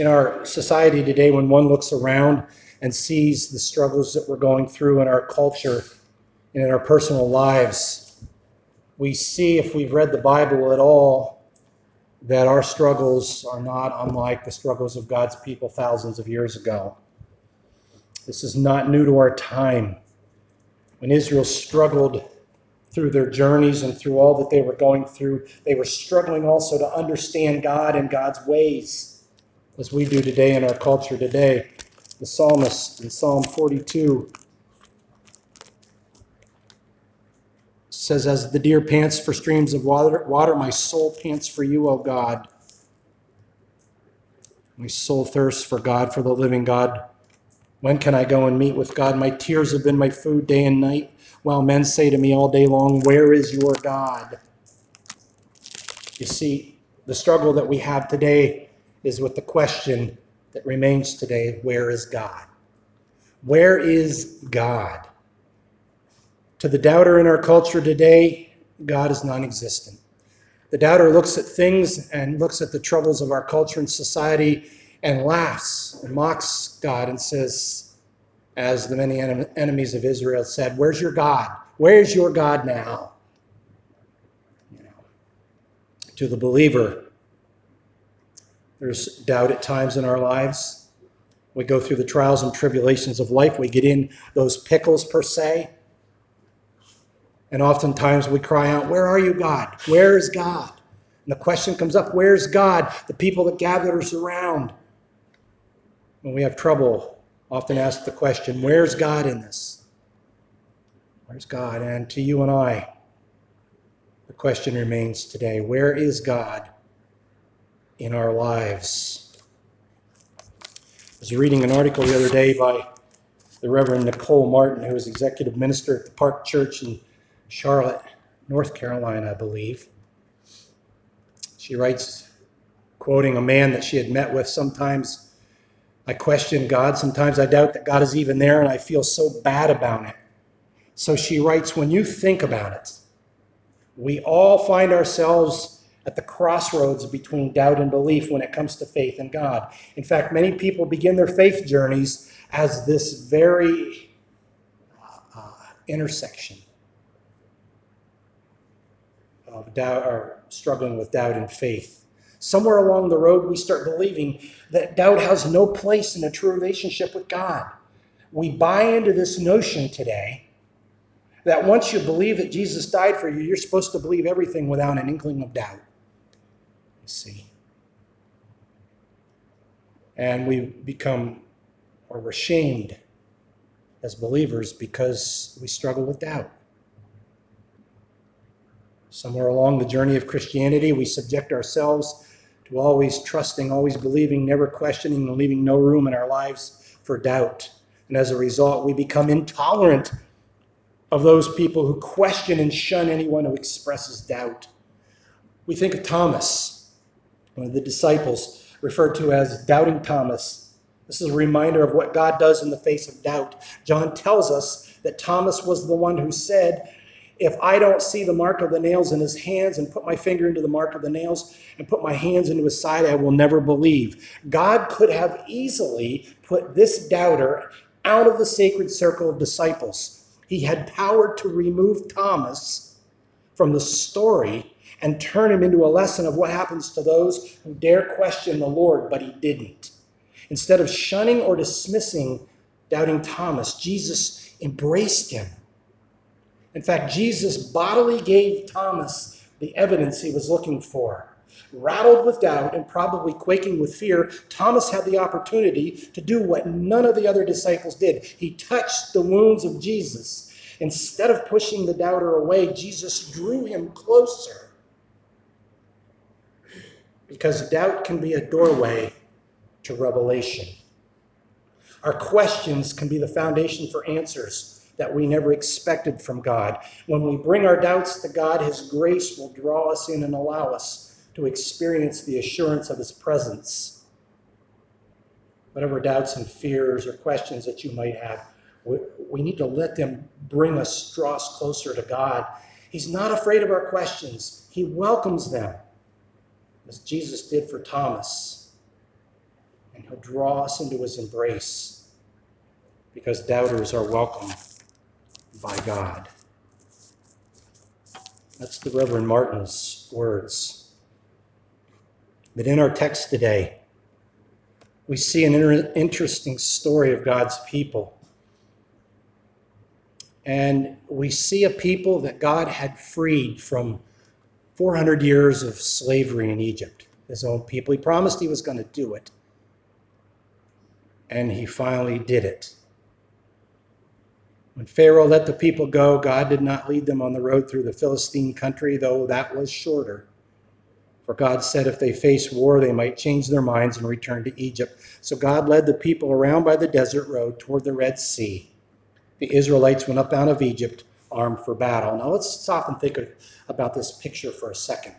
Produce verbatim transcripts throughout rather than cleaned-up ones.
in our society today, when one looks around and sees the struggles that we're going through in our culture and in our personal lives, we see, if we've read the Bible at all, that our struggles are not unlike the struggles of God's people thousands of years ago. This is not new to our time. When Israel struggled through their journeys and through all that they were going through, they were struggling also to understand God and God's ways, as we do today in our culture today. The psalmist in Psalm forty-two says, "As the deer pants for streams of water, water, my soul pants for you, O God. My soul thirsts for God, for the living God. When can I go and meet with God? My tears have been my food day and night, while men say to me all day long, 'Where is your God?'" You see, the struggle that we have today is with the question that remains today: where is God? Where is God? To the doubter in our culture today, God is non-existent. The doubter looks at things and looks at the troubles of our culture and society and laughs and mocks God and says, as the many en- enemies of Israel said, "Where's your God? Where's your God now?" You know, to the believer, there's doubt at times in our lives. We go through the trials and tribulations of life. We get in those pickles, per se. And oftentimes we cry out, "Where are you, God? Where is God?" And the question comes up, where's God? The people that gather us around, when we have trouble, often ask the question, where's God in this? Where's God? And to you and I, the question remains today, where is God in our lives? I was reading an article the other day by the Reverend Nicole Martin, who is executive minister at the Park Church in Charlotte, North Carolina, I believe. She writes, quoting a man that she had met with, "Sometimes I question God. Sometimes I doubt that God is even there, and I feel so bad about it." So she writes, "When you think about it, we all find ourselves at the crossroads between doubt and belief when it comes to faith in God. In fact, many people begin their faith journeys as this very uh, intersection of doubt, or struggling with doubt and faith. Somewhere along the road, we start believing that doubt has no place in a true relationship with God. We buy into this notion today that once you believe that Jesus died for you, you're supposed to believe everything without an inkling of doubt. You see. And we become, or we're shamed as believers because we struggle with doubt. Somewhere along the journey of Christianity, we subject ourselves to always trusting, always believing, never questioning, and leaving no room in our lives for doubt. And as a result, we become intolerant of those people who question and shun anyone who expresses doubt. We think of Thomas, one of the disciples, referred to as Doubting Thomas. This is a reminder of what God does in the face of doubt. John tells us that Thomas was the one who said, "If I don't see the mark of the nails in his hands and put my finger into the mark of the nails and put my hands into his side, I will never believe." God could have easily put this doubter out of the sacred circle of disciples. He had power to remove Thomas from the story and turn him into a lesson of what happens to those who dare question the Lord, but he didn't. Instead of shunning or dismissing doubting Thomas, Jesus embraced him. In fact, Jesus bodily gave Thomas the evidence he was looking for. Rattled with doubt and probably quaking with fear, Thomas had the opportunity to do what none of the other disciples did. He touched the wounds of Jesus. Instead of pushing the doubter away, Jesus drew him closer. Because doubt can be a doorway to revelation. Our questions can be the foundation for answers that we never expected from God. When we bring our doubts to God, his grace will draw us in and allow us to experience the assurance of his presence. Whatever doubts and fears or questions that you might have, we, we need to let them bring us, draw us closer to God. He's not afraid of our questions. He welcomes them, as Jesus did for Thomas. and he'll draw us into his embrace, because doubters are welcome by God. That's the Reverend Martin's words. But in our text today, we see an inter- interesting story of God's people. And we see a people that God had freed from four hundred years of slavery in Egypt, his own people. He promised he was going to do it. And he finally did it. When Pharaoh let the people go, God did not lead them on the road through the Philistine country, though that was shorter. For God said if they faced war, they might change their minds and return to Egypt. So God led the people around by the desert road toward the Red Sea. The Israelites went up out of Egypt armed for battle. Now let's stop and think of, about this picture for a second.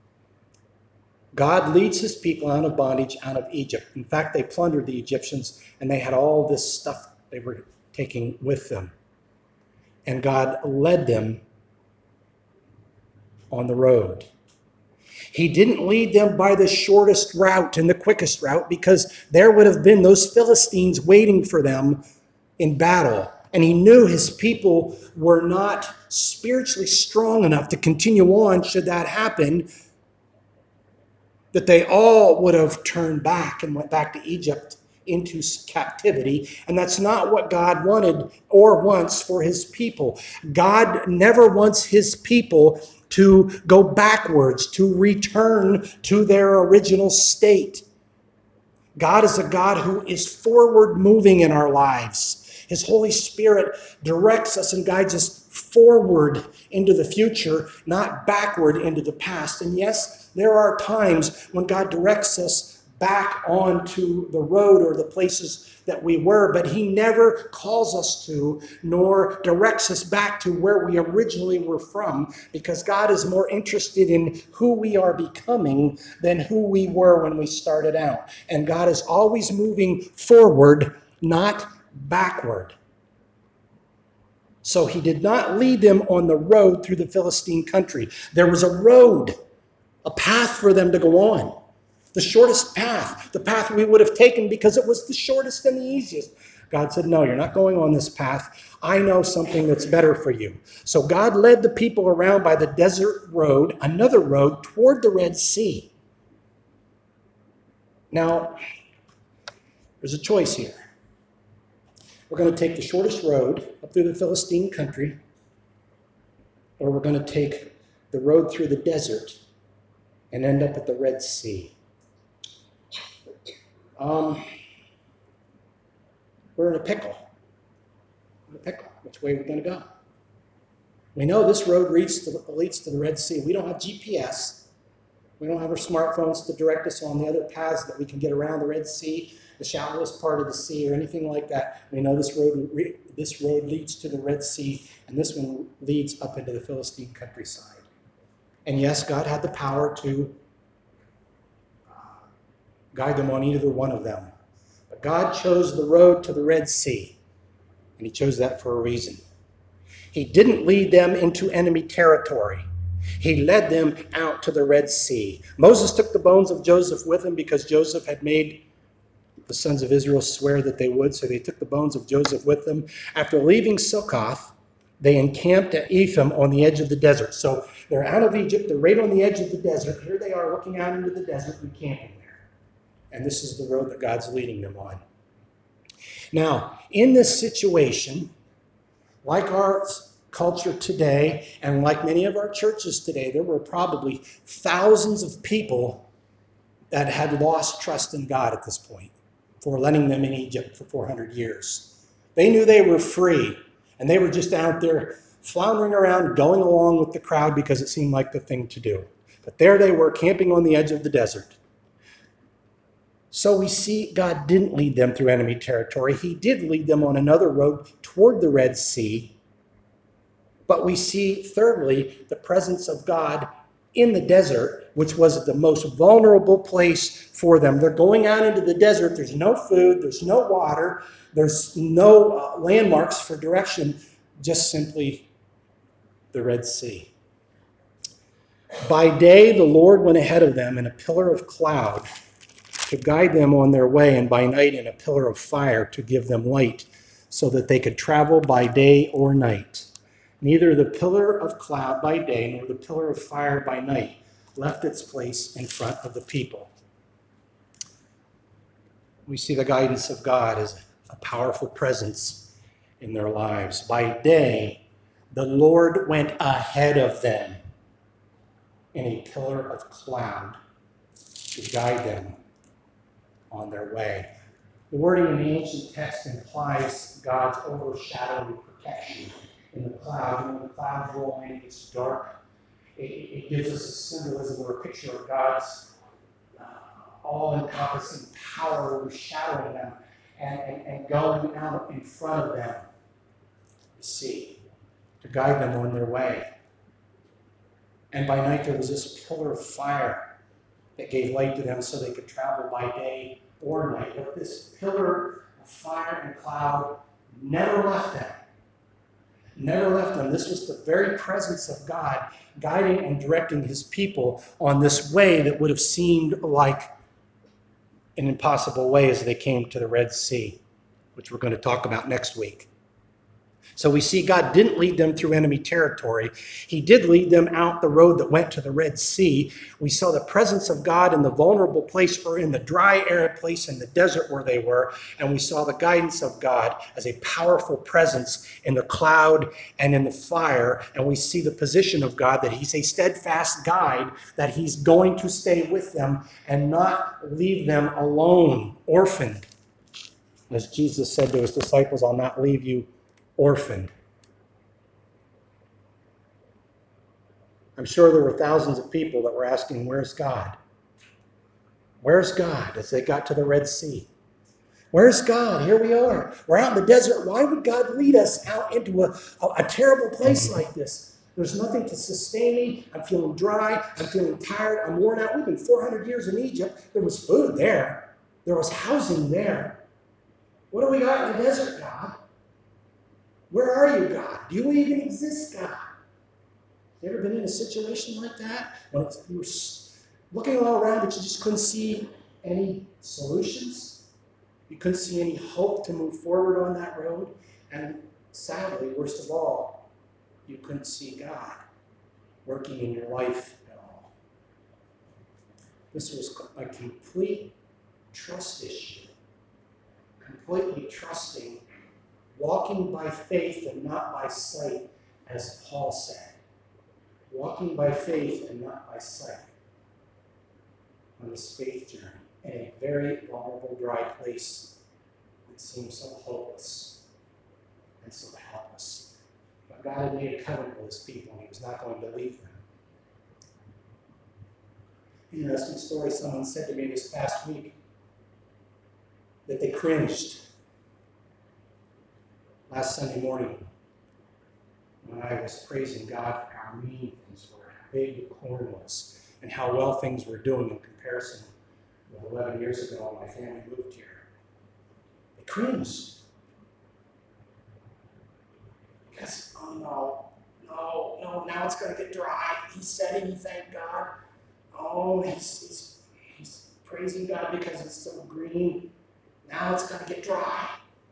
God leads his people out of bondage, out of Egypt. In fact, they plundered the Egyptians, and they had all this stuff they were taking with them. And God led them on the road. He didn't lead them by the shortest route and the quickest route, because there would have been those Philistines waiting for them in battle. And he knew his people were not spiritually strong enough to continue on should that happen, that they all would have turned back and went back to Egypt into captivity. And that's not what God wanted or wants for his people. God never wants his people to go backwards, to return to their original state. God is a God who is forward moving in our lives. His Holy Spirit directs us and guides us forward into the future, not backward into the past. And yes, there are times when God directs us back onto the road or the places that we were, but he never calls us to, nor directs us back to where we originally were from, because God is more interested in who we are becoming than who we were when we started out. And God is always moving forward, not backward. So he did not lead them on the road through the Philistine country. There was a road, a path for them to go on. The shortest path, the path we would have taken because it was the shortest and the easiest. God said, no, you're not going on this path. I know something that's better for you. So God led the people around by the desert road, another road toward the Red Sea. Now, there's a choice here. We're going to take the shortest road up through the Philistine country, or we're going to take the road through the desert and end up at the Red Sea. Um, we're in a pickle. We're in a pickle. Which way are we going to go? We know this road leads to, the, leads to the Red Sea. We don't have G P S. We don't have our smartphones to direct us on the other paths that we can get around the Red Sea, the shallowest part of the sea, or anything like that. We know this road, this road leads to the Red Sea, and this one leads up into the Philistine countryside. And yes, God had the power to guide them on either one of them. But God chose the road to the Red Sea, and he chose that for a reason. He didn't lead them into enemy territory. He led them out to the Red Sea. Moses took the bones of Joseph with him because Joseph had made the sons of Israel swear that they would, so they took the bones of Joseph with them. After leaving Succoth, they encamped at Etham on the edge of the desert. So they're out of Egypt, they're right on the edge of the desert. Here they are looking out into the desert and camping there. And this is the road that God's leading them on. Now, in this situation, like our culture today, and like many of our churches today, there were probably thousands of people that had lost trust in God at this point for letting them in Egypt for four hundred years. They knew they were free, and they were just out there floundering around, going along with the crowd because it seemed like the thing to do. But there they were, camping on the edge of the desert. So we see God didn't lead them through enemy territory. He did lead them on another road toward the Red Sea. But we see, thirdly, the presence of God in the desert, which was the most vulnerable place for them. They're going out into the desert. There's no food. There's no water. There's no uh, landmarks for direction, just simply the Red Sea. By day, the Lord went ahead of them in a pillar of cloud to guide them on their way, and by night in a pillar of fire to give them light, so that they could travel by day or night. Neither the pillar of cloud by day nor the pillar of fire by night left its place in front of the people. We see the guidance of God as a powerful presence in their lives. By day, the Lord went ahead of them in a pillar of cloud to guide them on their way. The wording in the ancient text implies God's overshadowing protection in the cloud. When the clouds roll in, it's dark. It, it gives us a symbolism or a picture of God's uh, all-encompassing power overshadowing them and, and, and going out in front of them, you see, to guide them on their way. And by night there was this pillar of fire that gave light to them so they could travel by day or night. But this pillar of fire and cloud never left them. Never left them. This was the very presence of God guiding and directing his people on this way that would have seemed like an impossible way as they came to the Red Sea, which we're going to talk about next week. So we see God didn't lead them through enemy territory. He did lead them out the road that went to the Red Sea. We saw the presence of God in the vulnerable place or in the dry, arid place in the desert where they were. And we saw the guidance of God as a powerful presence in the cloud and in the fire. And we see the position of God that he's a steadfast guide, that he's going to stay with them and not leave them alone, orphaned. As Jesus said to his disciples, I'll not leave you orphaned. I'm sure there were thousands of people that were asking, where's God? Where's God? As they got to the Red Sea. Where's God? Here we are. We're out in the desert. Why would God lead us out into a, a, a terrible place like this? There's nothing to sustain me. I'm feeling dry. I'm feeling tired. I'm worn out. We've been four hundred years in Egypt. There was food there. There was housing there. What do we got in the desert, God? Where are you, God? Do you even exist, God? You ever been in a situation like that? When it's, you were looking all around, but you just couldn't see any solutions? You couldn't see any hope to move forward on that road? And sadly, worst of all, you couldn't see God working in your life at all. This was a complete trust issue. Completely trusting, walking by faith and not by sight, as Paul said. Walking by faith and not by sight on this faith journey in a very vulnerable, dry place that seems so hopeless and so helpless. But God had made a covenant with his people, and he was not going to leave them. Interesting story, someone said to me this past week that they cringed last Sunday morning when I was praising God for how mean things were, how big the corn was, and how well things were doing in comparison with eleven years ago when my family moved here. They cringed. Because, oh no, no, no, now it's going to get dry. He said it, he thanked God. Oh, he's, he's, he's praising God because it's so green. Now it's going to get dry.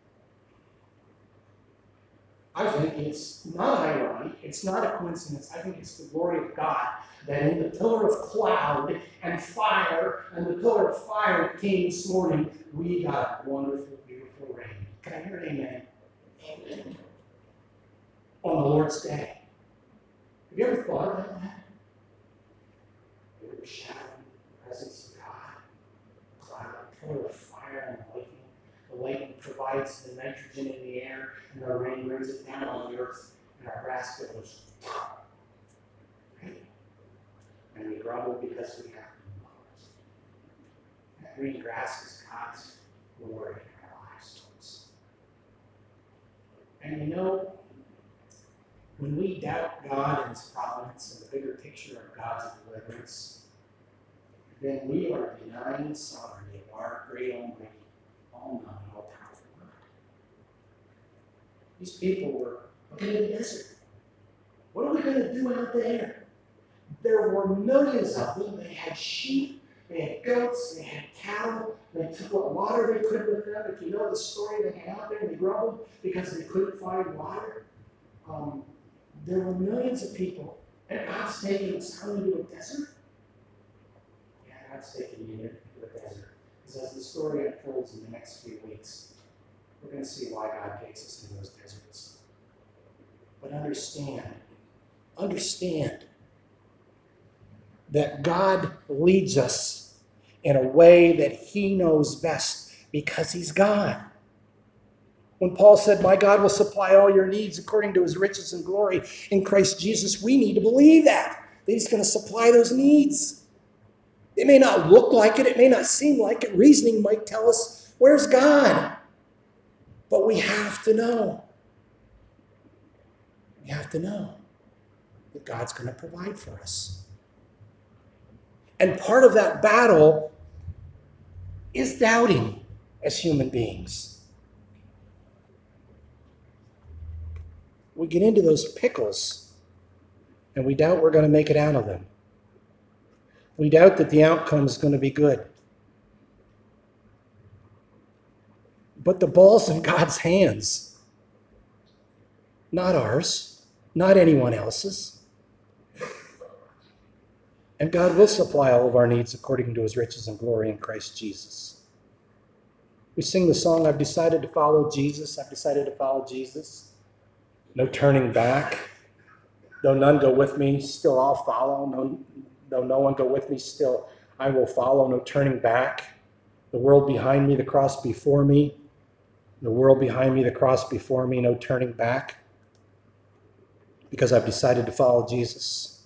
I think it's not ironic. It's not a coincidence. I think it's the glory of God that in the pillar of cloud and fire and the pillar of fire that came this morning, we got a wonderful, beautiful rain. Can I hear an amen? Amen. On the Lord's day. Have you ever thought about that? The overshadowing presence of God, cloud, pillar of fire and lightning. The lightning provides the nitrogen in the air, and the rain brings it down on the earth, and our grass goes. Right? And we grumble because we have green flowers. That green grass is God's glory in our lives, folks. And you know, when we doubt God and his providence and the bigger picture of God's deliverance, then we are denying the sovereignty of our great almighty, all-knowing, all-powerful God. These people were looking in the desert. What are we going to do out there? There were millions of them. They had sheep, they had goats, they had cattle, they took what water they could with them. If you know the story, they came out there and they grumbled because they couldn't find water. Um, there were millions of people, and God's taking us out into a desert. Yeah, God's taking you into a desert. Because as the story unfolds in the next few weeks, we're going to see why God takes us to those deserts. But understand, understand that God leads us in a way that He knows best because He's God. When Paul said, my God will supply all your needs according to His riches and glory in Christ Jesus, we need to believe that, that He's going to supply those needs. It may not look like it. It may not seem like it. Reasoning might tell us, where's God? But we have to know. We have to know that God's going to provide for us. And part of that battle is doubting as human beings. We get into those pickles and we doubt we're going to make it out of them. We doubt that the outcome is going to be good. But the ball's in God's hands, not ours, not anyone else's. And God will supply all of our needs according to His riches and glory in Christ Jesus. We sing the song, I've decided to follow Jesus. I've decided to follow Jesus. No turning back. Though none go with me, still I'll follow. No, though no one go with me, still I will follow. No turning back. The world behind me, the cross before me. The world behind me, the cross before me. No turning back. Because I've decided to follow Jesus.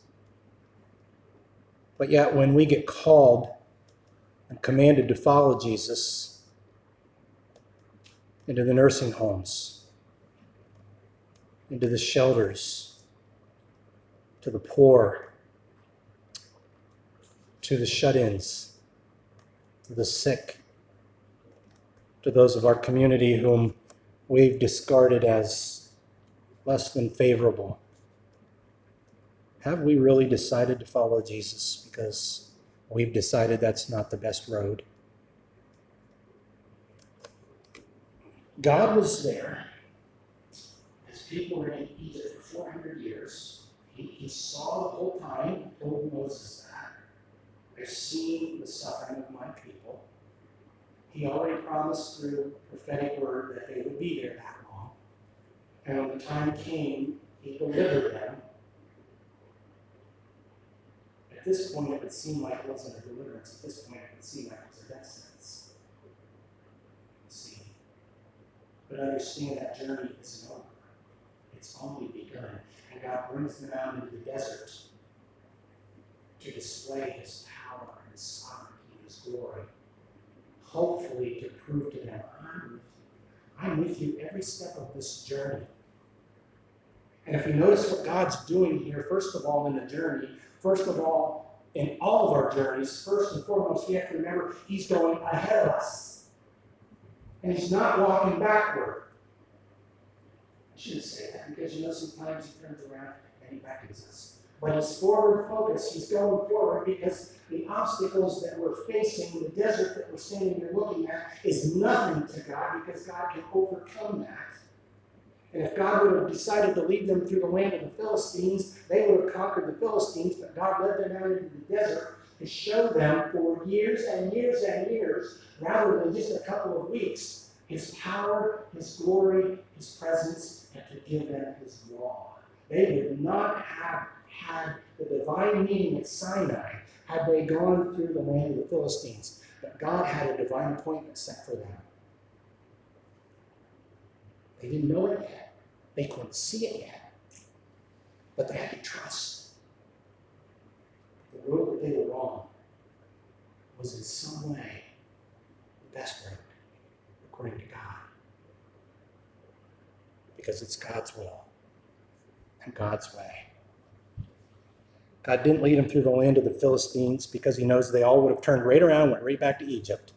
But yet when we get called and commanded to follow Jesus into the nursing homes, into the shelters, to the poor, to the shut-ins, to the sick, to those of our community whom we've discarded as less than favorable. Have we really decided to follow Jesus because we've decided that's not the best road? God was there as people were in Egypt for four hundred years. He, he saw the whole time, he told Moses that. I've seen the suffering of my people. He already promised through prophetic word that they would be there that long. And when the time came, He delivered them. At this point, it would seem like it wasn't a deliverance. At this point, it would seem like it was a death sentence. See? But understand that journey isn't over. It's only begun. And God brings them out into the desert to display His power, His sovereignty, His glory. Hopefully to prove to them, I'm with you. I'm with you every step of this journey. And if you notice what God's doing here, first of all in the journey, first of all in all of our journeys, first and foremost, we have to remember He's going ahead of us. And He's not walking backward. I shouldn't say that because you know sometimes He turns around and He beckons us. But He's forward focused. He's going forward because the obstacles that we're facing, the desert that we're standing there looking at, is nothing to God because God can overcome that. And if God would have decided to lead them through the land of the Philistines, they would have conquered the Philistines, but God led them out into the desert to show them for years and years and years, rather than just a couple of weeks, His power, His glory, His presence, and to give them His law. They would not have had the divine meeting at Sinai had they gone through the land of the Philistines. But God had a divine appointment set for them. They didn't know it yet. They couldn't see it yet. But they had to trust. The road that they were on was in some way the best road, according to God. Because it's God's will and God's way. God didn't lead them through the land of the Philistines because He knows they all would have turned right around and went right back to Egypt.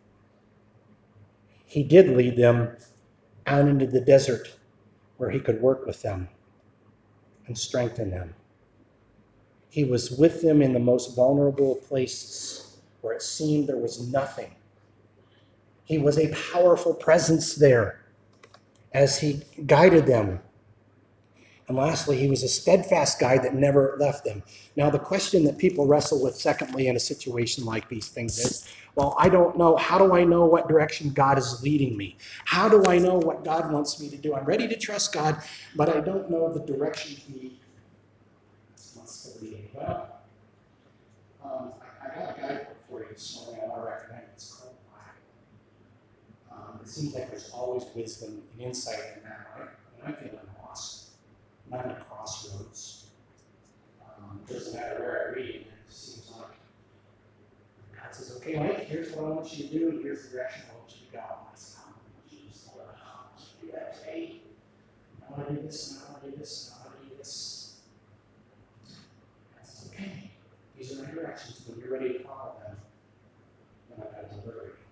He did lead them out into the desert where He could work with them and strengthen them. He was with them in the most vulnerable places where it seemed there was nothing. He was a powerful presence there as he guided them. And lastly, he was a steadfast guide that never left them. Now, the question that people wrestle with, secondly, in a situation like these things is, well, I don't know. How do I know what direction God is leading me? How do I know what God wants me to do? I'm ready to trust God, but I don't know the direction he wants to lead me. Well, um, I, I got a guidebook for you this morning. I want to recommend it. It's called the Bible. Um, it seems like there's always wisdom and insight in that, right? When I'm feeling lost, I'm at a crossroads. Um, it doesn't matter where I read it, it seems like God says, okay, Mike, here's what I want you to do, and here's the direction I want you to go. I say, oh, Jesus, Lord, I want you to do that today. I want to do this, and I want to do this, and I want to do this. That's okay. These are my directions. When you're ready to follow them, then I've got to deliver you.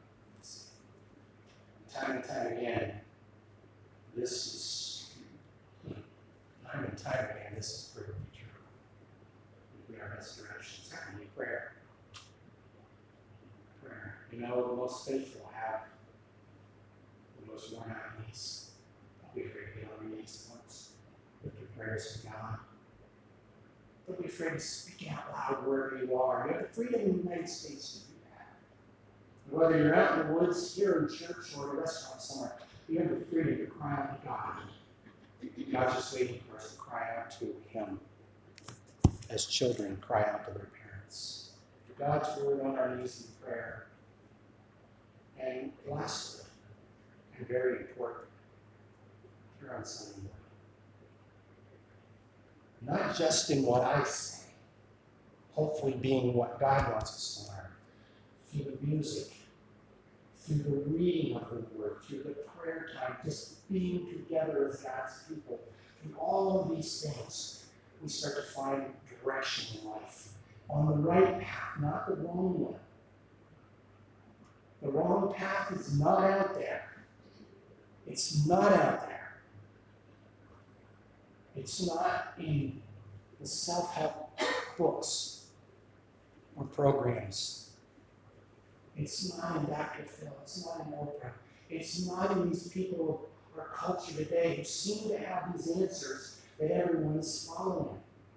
Time and time again, this is, time and time again, this is proven to be true. We are best directions. Secondly, prayer. Prayer. You know, the most faithful have the most worn out knees. Don't be afraid to get on your knees once. Lift your prayers to God. Don't be afraid to speak out loud wherever you are. You have the freedom in the United States to do that. Whether you're out in the woods, here in church, or a restaurant somewhere, you have the freedom to cry out to God. God's just waiting for us to cry out to Him as children cry out to their parents. God's word on our knees in prayer. And lastly, and very important, here on Sunday morning, not just in what I say, hopefully being what God wants us to learn, through the music, through the reading of the word, through the prayer time, just being together as God's people, through all of these things, we start to find direction in life. On the right path, not the wrong one. The wrong path is not out there. It's not out there. It's not in the self-help books or programs. It's not in Doctor Phil. It's not in Oprah. It's not in these people of our culture today who seem to have these answers that everyone is following.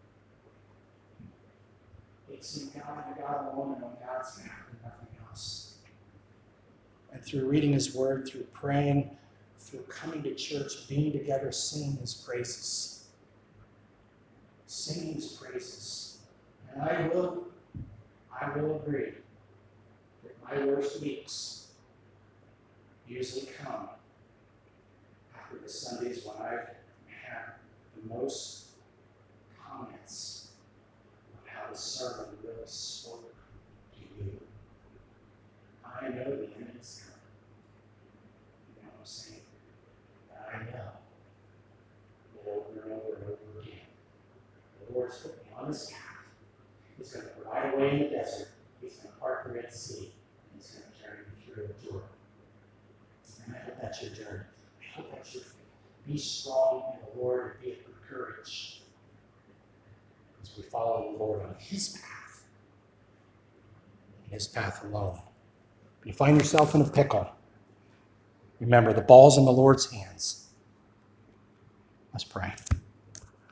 It's in God and God alone and on God's path and nothing else. And through reading His Word, through praying, through coming to church, being together, singing His praises. Singing His praises. And I will, I will agree that my worst weeks usually come after the Sundays when I've had the most comments on how the sermon really spoke to you. I know the end is coming. You know what I'm saying? I know that over and over and over again, the Lord's put me on this path. He's going to provide a way in the desert. He's going to part the Red Sea. And He's going to carry you through the Jordan. And I hope that's your journey. I hope that's your faith. Be strong in the Lord and be of good courage as we follow the Lord on His path. His path alone. If you find yourself in a pickle, remember the ball's in the Lord's hands. Let's pray.